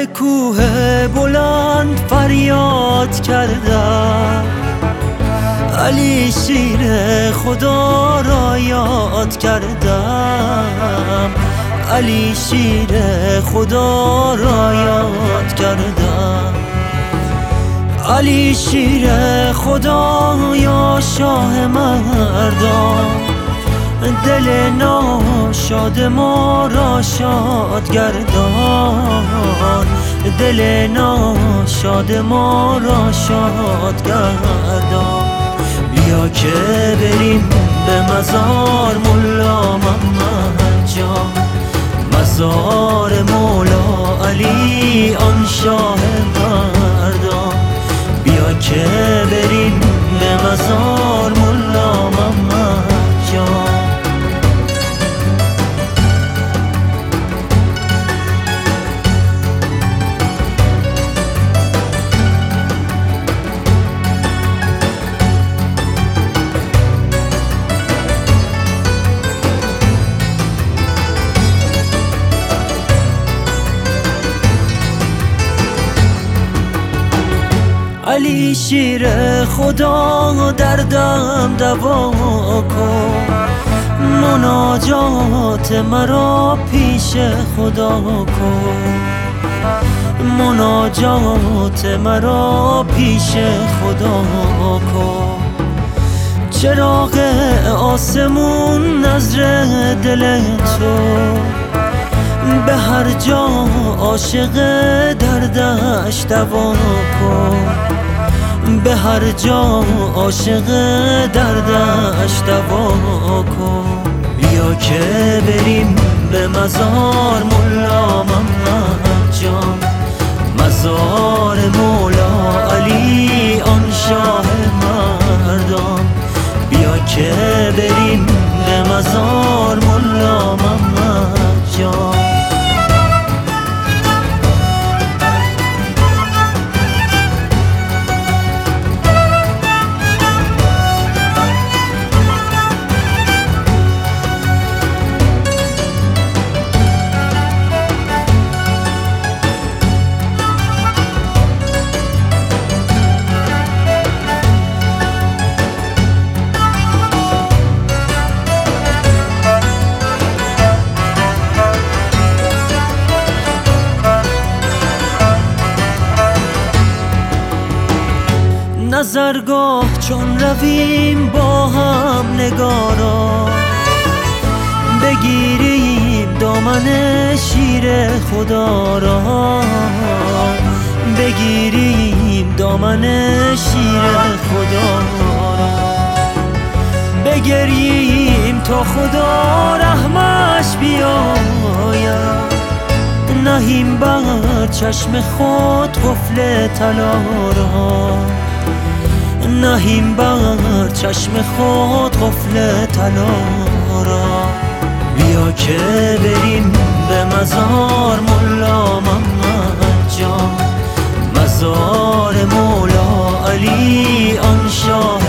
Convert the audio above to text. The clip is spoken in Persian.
کوه بلند فریاد کردم، علی شیر خدا را یاد کردم، علی شیر خدا را یاد کردم. علی شیر خدا یا شاه مردان، دل ناشاد ما را شاد گردان، دل ناشاد ما را شاد گردان. بیا که بریم به مزار مولا محمد جان، مزار مولا علی آن شاه مردان. بیا که بریم به مزار مولا محمد جان. علی شیر خدا دردم دوا کن، مناجات مرا پیش خدا کن، مناجات مرا پیش خدا کن. چراغ آسمون نظر دل تو، به هر جا عاشق دردش دوا کن، به هر جا عاشق دردش دوا کن. بیا که بریم به مزار مولا محمد جان، مزار مولا علی آن شاه مردان. بیا که بریم به مزار مولا محمد جان. نظرگاه چون رویم با هم نگارا، بگیریم دامن شیر خدا را، بگیریم دامن شیر خدا را. بگریم تا خدا رحمش بیاید، نهیم بر چشم خود قفل طلا را، نهیم بر چشم خود قفل طلا را. بیا که بریم به مزار مولا محمد جان، مزار مولا علی آن شاه